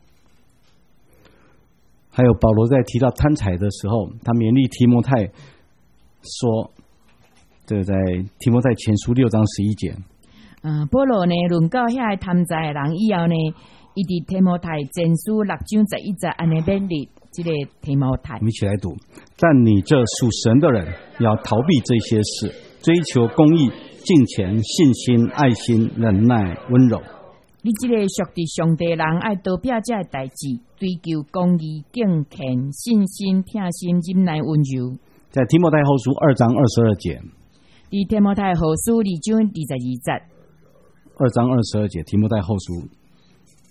还有保罗在提到贪财的时候，他勉励提摩太说，这个在提摩太前书六章十一节。 嗯，保罗呢论到遐个贪财的人以后呢，伊伫提摩太前书六章十一节安尼勉励这个提摩太。 我们一起来读：但你这属神的人，要逃避这些事，追求公义、敬虔、信心、爱心、忍耐、温柔。 你这个属地上帝人，爱逃避这个代志，追求公义、敬虔、信心、听心、忍耐、温柔。在提摩太后书二章二十二节。 伫提摩太后书二章二十二节。 二章二十二节，提摩太后书，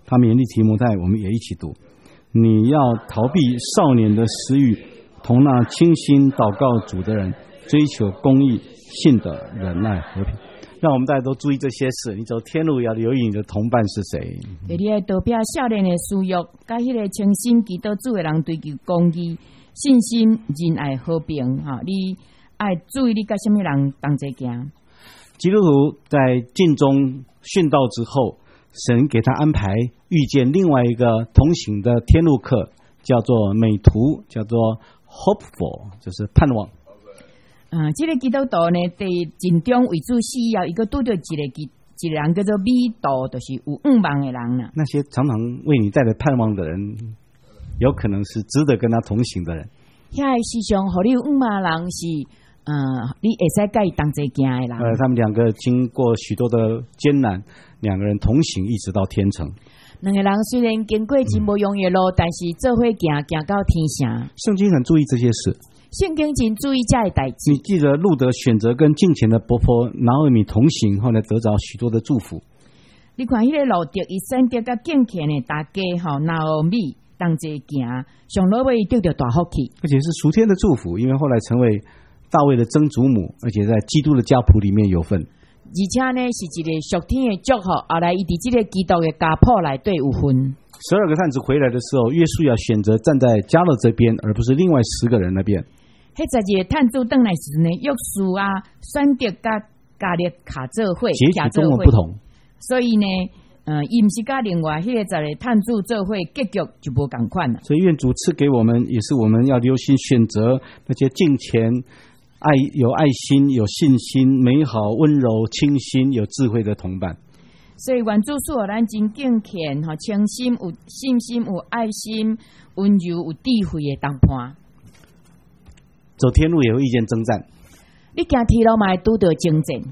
他勉励提摩太，我们也一起读。你要逃避少年的私欲，同那清心祷告主的人，追求公义、信德、忍耐、和平。让我们大家都注意这些事。你走天路要留意你的同伴是谁。 你要逃避少年的私欲，甲迄个清心祈祷主的人追求公义、信心、仁爱、和平。哈，你爱注意你甲什么人同齐行。 基督徒在尽忠殉道之后，神给他安排遇见另外一个同行的天路客，叫做美图，叫做 hopeful， 就是盼望。 啊，这个基督徒呢，在尽忠为主死以后，一个拄到一个一个人叫做美图，就是有五望的人啦。 那些常常为你带来盼望的人，有可能是值得跟他同行的人。 遐个时常，互你有五望人是，呃，你会使甲伊同齐行的人。 呃，他们两个经过许多的艰难，两个人同行一直到天城。 两个人虽然经过真无容易的路，嗯、但是做伙行行到天城。 圣经很注意这些事。 圣经真注意这个代志。 你记得路德选择跟敬虔的伯婆拿俄米同行，后来得着许多的祝福。 你看迄个路德，伊选择甲敬虔的大家吼拿俄米同齐行，上落尾得到大福气， 而且是属天的祝福，因为后来成为大卫的曾祖母，而且在基督的家谱里面有份。 而且呢，是一个属天的祝福，后来伊伫这个基督的家谱内底有份。 十二个探子回来的时候，约书亚选择站在迦勒这边，而不是另外十个人那边。 迄十二个探子转来时呢，约书亚选择甲加勒卡做伙， 结局跟我们不同。 所以呢，呃，伊毋是甲另外迄个十个探子做伙，结局就无共款了。 所以愿主赐给我们，也是我们要留心选择那些敬虔、爱有爱心、有信心、美好、温柔、清新、有智慧的同伴。 所以愿主赐予咱真敬虔、吼清心、有信心、有爱心、温柔、有智慧的同伴。 走天路也会遇见征战， 你行天路嘛会拄到征战。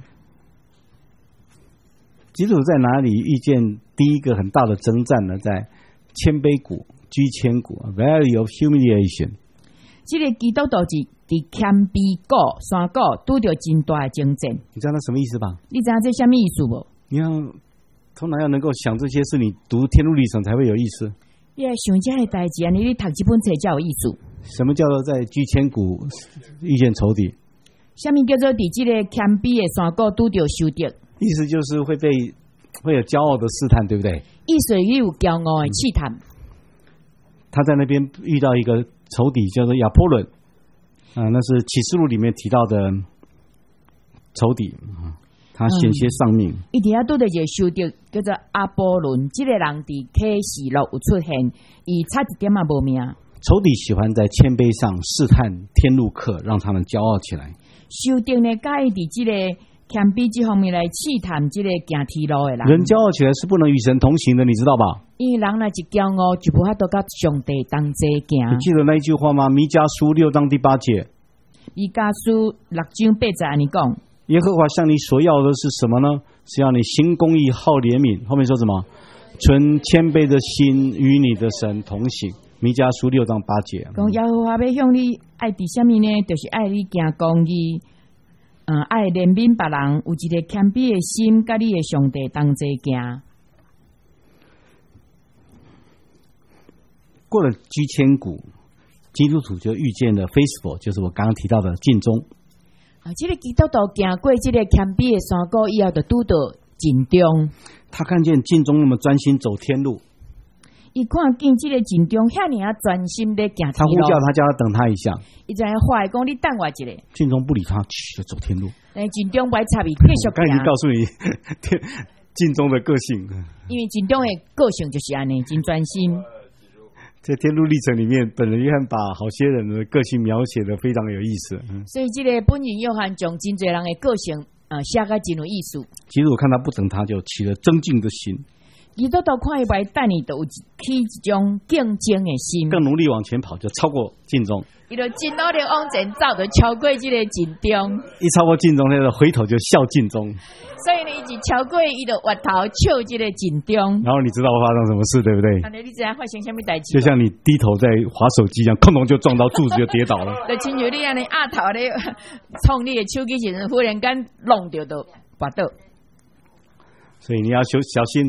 基督徒在哪里遇见第一个很大的征战呢？在谦卑谷、居谦谷 （Valley of Humiliation）。 这个基督徒是伫谦卑谷、山谷拄到真大的征战。 你知道那什么意思吧？ 你知道这什么意思不？ 你要通常要能够想这些事，你读天路历程才会有意思。 你要想这些代志，安尼你读这本册才有意思。 什么叫做在居谦谷遇见仇敌？ 什么叫做伫这个谦卑的山谷拄到仇敌？ 意思就是会被会有骄傲的试探，对不对？ 意思有骄傲的试探。 他在那边遇到一个仇敌，叫做亚波伦，啊、呃，那是启示录里面提到的仇敌，他险些丧命。 伊伫遐拄到一个仇敌，叫做阿波伦，这个人伫启示录有出现，伊差一点也无命。 仇敌喜欢在谦卑上试探天路客，让他们骄傲起来。 仇敌呢，介意伫这个谦卑这方面来试探这个行天路的人。 人骄傲起来是不能与神同行的，你知道吧？ 因为人若是骄傲，就无法度甲上帝同齐行。 你记得那一句话吗？弥迦书六章第八节。 弥迦书六章八节安尼讲。 耶和华向你所要的是什么呢？是要你行公义、好怜悯。后面说什么？存谦卑的心，与你的神同行。弥迦书六章八节。 讲耶和华要向你爱伫什么呢？就是爱你行公义，嗯，爱怜悯别人，有一个谦卑的心，甲你的上帝同齐行。 过了居谦谷，基督徒就遇见了 faithful， 就是我刚刚提到的尽忠。 啊，这个基督徒行过这个谦卑的山谷以后，就拄到尽忠。 他看见尽忠那么专心走天路， 伊看见这个尽忠遐尔啊专心在行天路。 他呼叫他，叫他等他一下。 伊就话讲你等我一下。 尽忠不理他，去走天路。 哎，尽忠不插伊继续行。 刚才已经告诉你尽忠的个性， 因为尽忠的个性就是安尼，真专心。 在天路历程里面，本人约翰把好些人的个性描写的非常有意思。嗯、 所以这个本人约翰将真侪人的个性，呃，写个真有意思。 其实我看他不等他，就起了争竞的心。 伊都到看伊白等你，都有起一种竞争的心， 更努力往前跑，就超过尽忠。 伊就真努力往前走，就超过这个尽忠。 一超过尽忠，那个回头就笑尽忠。 所以呢，伊就超过伊就回头笑这个尽忠。 然后你知道会发生什么事，对不对？ 啊，你知道发生什么代志？ 就像你低头在滑手机一样，空空就撞到柱子，就跌倒了。 就亲像你安尼压头咧，创你的手机时，忽然间弄到都滑倒。 所以你要小小心。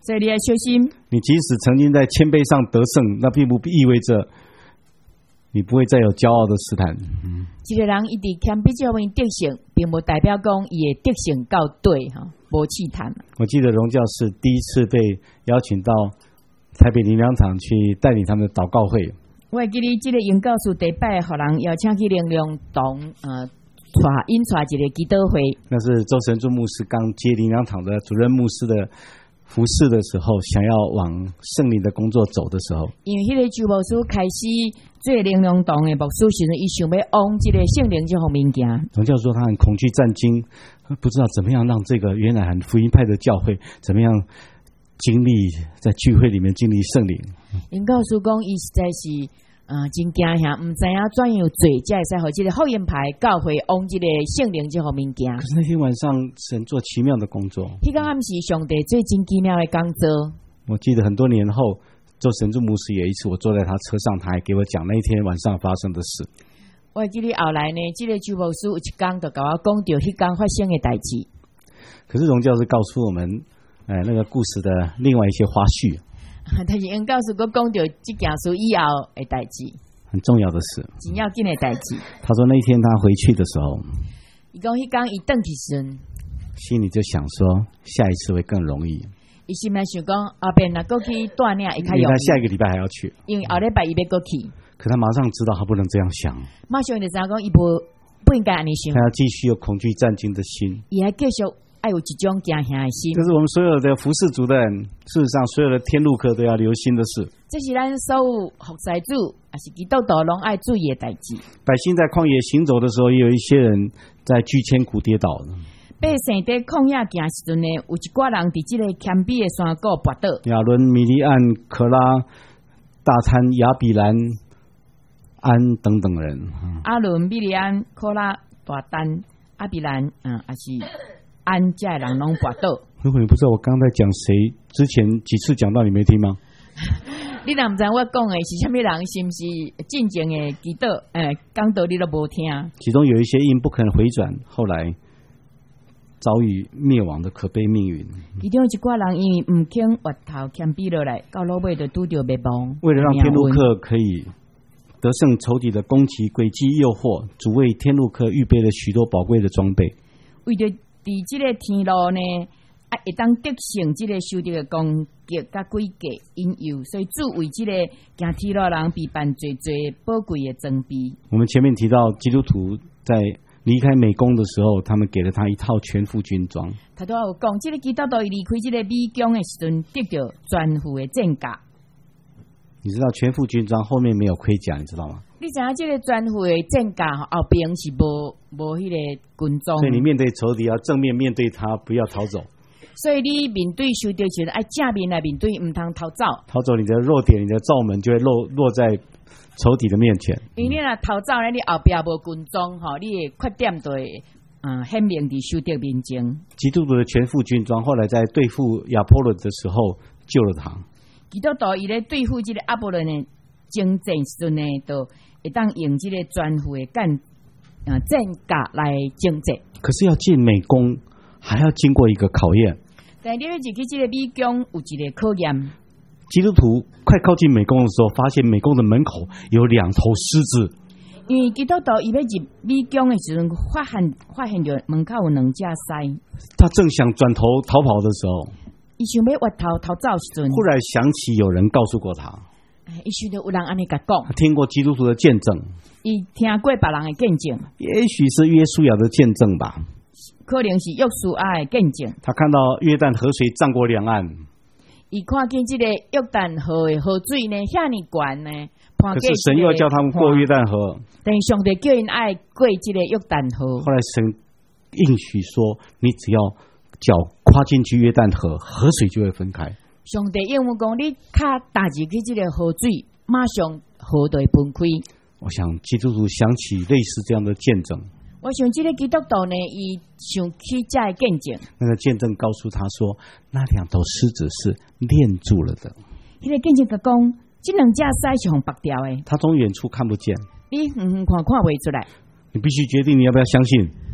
所以你要小心。 你即使曾经在谦卑上得胜，那并不意味着你不会再有骄傲的试探。嗯， 一个人一直谦卑这方面得胜，并不代表讲伊会得胜到对哈，无试探。 我记得荣教士第一次被邀请到台北灵粮堂去带领他们的祷告会。 我会记得这个英教授第拜，互人邀请去灵粮堂，呃，带引带一个基督会。 那是周神柱牧师刚接灵粮堂的主任牧师的服侍的时候，想要往圣灵的工作走的时候， 因为迄个主牧师开始做灵粮堂的牧师时，伊想要往这个圣灵这方面行。 荣教说他很恐惧战惊，不知道怎么样让这个原来很福音派的教会，怎么样经历在聚会里面经历圣灵。 因告诉讲，伊实在是呃真惊吓，唔知影怎样做，才会使互这个福音派教会往这个圣灵这方面行。 可是那天晚上，神做奇妙的工作。 迄个暗是上帝最真奇妙的工作。 我记得很多年后，周神柱牧师有一次，我坐在他车上，他还给我讲那一天晚上发生的事。 我记得后来呢，这个主牧师有一天就跟我讲到迄天发生的代志。 可是荣教是告诉我们，哎，那个故事的另外一些花絮。 但是因告诉我讲到这件事以后的代志， 很重要的事， 真要紧的代志。 他说那一天他回去的时候， 伊讲迄天伊转去时， 心里就想说，下一次会更容易。 伊心内想讲，后边若过去锻炼，会较容易。 因为他下一个礼拜还要去， 因为后礼拜伊要过去。 可他马上知道他不能这样想， 马上就知道讲伊不不应该安尼想。 他要继续有恐惧战惊的心， 伊还继续爱有一种惊吓的心。 这是我们所有的服事主的人，事实上所有的天路客都要留心的事。 这是咱所有服侍主，也是基督徒拢爱注意的代志。 百姓在旷野行走的时候，也有一些人在巨千谷跌倒。 百姓在旷野行时阵呢，有一寡人伫这个谦卑的山谷跌倒。 亚伦、米利暗、可拉、大参、亚比兰、安等等人。 阿伦、米利安、可拉、大丹、阿比兰，嗯，也是安这的人拢跌倒。 如果你不知道我刚才讲谁，之前几次讲到你没听吗？ 你若唔知我讲的是虾米人，是不是真正的基督？诶，讲道你都无听。 其中有一些因不肯回转，后来遭遇灭亡的可悲命运。 其中一寡人因为唔肯回头谦卑落来，到落尾就拄着灭亡。 为了让天路客可以得胜仇敌的攻击、诡计、诱惑，主为天路客预备了许多宝贵的装备。 为着伫这个天路呢，啊，会当得胜这个受到的攻击甲诡计引诱，所以主为这个行天路人备办最最宝贵的装备。我们前面提到，基督徒在离开美宫的时候，他们给了他一套全副军装。 他都有讲，这个基督徒离开这个美宫的时阵，得到全副的战甲。 你知道全副军装后面没有盔甲，你知道吗？ 你知影这个全副的战甲后边是无无迄个军装， 所以你面对仇敌要正面面对他，不要逃走。 所以你面对受敌时，爱正面来面对，唔通逃走。 逃走，你的弱点，你的罩门就会落落在仇敌的面前。 因为你若逃走咧，你后边无军装吼，你的缺点就会嗯显明伫受敌面前。 基督徒的全副军装，后来在对付亚波罗的时候救了他。 基督徒伊咧对付这个亚波罗呢，征战时阵呢，都会当用这个全副的战啊战甲来征战。 可是要进美宫，还要经过一个考验。 但你要入去这个美宫有一个考验。 基督徒快靠近美宫的时候，发现美宫的门口有两头狮子。 因为基督徒伊要入美宫的时阵，发现发现着门口有两只狮。 他正想转头逃跑的时候， 伊想要回头逃走时阵， 忽然想起有人告诉过他。 伊想到有人安尼甲讲， 他听过基督徒的见证， 伊听过别人的见证， 也许是约书亚的见证吧， 可能是约书亚的见证。 他看到约旦河水涨过两岸， 伊看见这个约旦河的河水呢，遐尼悬呢。 可是神又要叫他们过约旦河， 但上帝叫因爱过这个约旦河。 后来神应许说，你只要脚跨进去约旦河，河水就会分开。 上帝应允讲，你脚踏入去这个河水，马上河就会分开。 我想基督徒想起类似这样的见证。 我想这个基督徒呢，伊想起这个见证。 那个见证告诉他说，那两头狮子是链住了的。 那个见证讲，这两只狮是用绑掉的。 他从远处看不见， 你远远看看不出来。 你必须决定你要不要相信。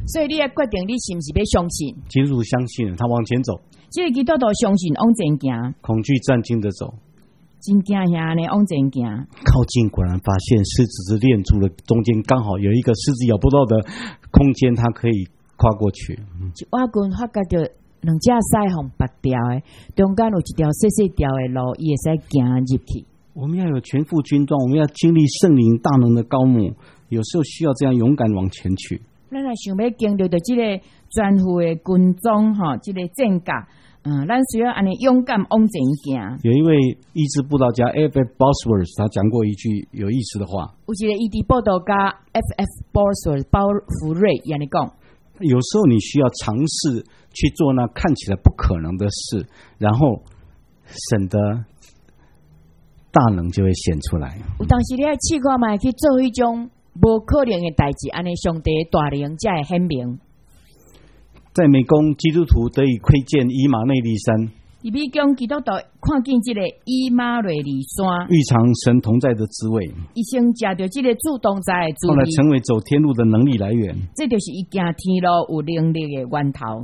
所以你要决定你是不是要相信。 基督徒相信了，他往前走； 这个基督徒相信往前行， 恐惧战惊的走。 真惊吓呢，往前行。 靠近，果然发现狮子是链住了，中间刚好有一个狮子咬不到的空间，它可以跨过去。 一瓦棍发觉到两只腮红白条的，中间有一条细细条的路，伊会使行入去。 我们要有全副军装，我们要经历圣灵大能的高牧，有时候需要这样勇敢往前去。 咱若想要经历到这个全副的军装哈，这个战甲。嗯，咱需要安尼勇敢往前行。 有一位医治布道家 F F Bosworth， 他讲过一句有意思的话。 有一个医治布道家 F F Bosworth 包福瑞也安尼讲。 有时候你需要尝试去做那看起来不可能的事，然后省得大能就会显出来。 有当时你要试看嘛，去做一种无可能的代志，安尼上帝大能才会显明。 在美宫，基督徒得以窥见以马内利山。 伫美宫，基督徒看见这个以马内利山， 预尝神同在的滋味。 伊先食到这个主动在的滋味， 后来成为走天路的能力来源。 这就是伊行天路有能力的源头。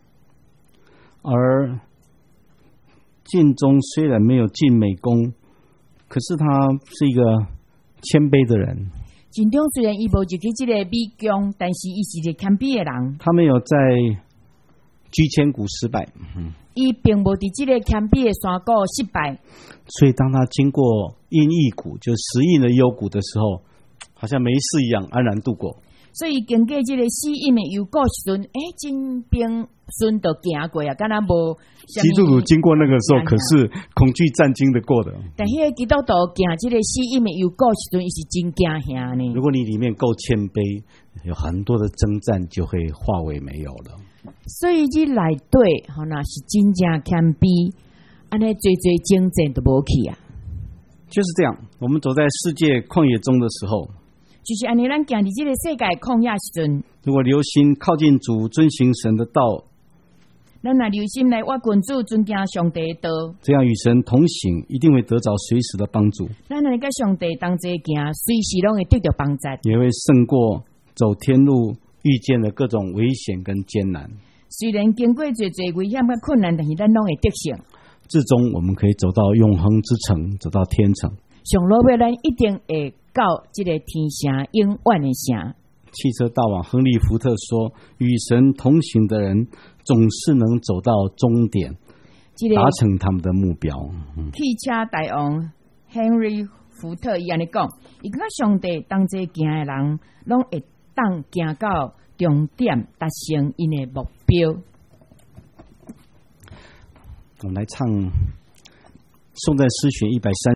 而晋中虽然没有进美宫，可是他是一个谦卑的人。 晋中虽然伊无入去这个美宫，但是伊是一个谦卑的人。 他没有在居千古失败， 伊并无伫这个谦卑的山谷失败。 所以当他经过阴翳谷，就十印的幽谷的时候，好像没事一样，安然度过。 所以经过这个死荫的幽谷时阵，诶，真平顺的行过啊，敢若无。 基督徒经过那个时候，可是恐惧战惊的过的。 但迄个基督徒行这个死荫的幽谷时阵，伊是真惊吓呢。 如果你里面够谦卑，有很多的征战就会化为没有了。 所以你内底吼，那是真正谦卑，安尼最最征战都无去啊。 就是这样，我们走在世界旷野中的时候， 就是安尼，咱行伫这个世界旷野时阵， 如果留心靠近主，遵行神的道， 咱若留心来我君主尊敬上帝的道， 这样与神同行，一定会得着随时的帮助。 咱若甲上帝同齐行，随时拢会得到帮助， 也会胜过走天路遇见了各种危险跟艰难。 虽然经过最最危险跟困难，但是咱拢会得胜。 最终我们可以走到永恒之城，走到天城。 上路尾咱一定会到这个天城，永远的城。 汽车大王亨利·福特说：“与神同行的人总是能走到终点， 这个、 达成他们的目标。嗯” 汽车大王 Henry 福特伊安尼讲，伊讲上帝同齐行的人，拢会当行到终点，达成因的目标。 我们来唱宋代诗选一百三。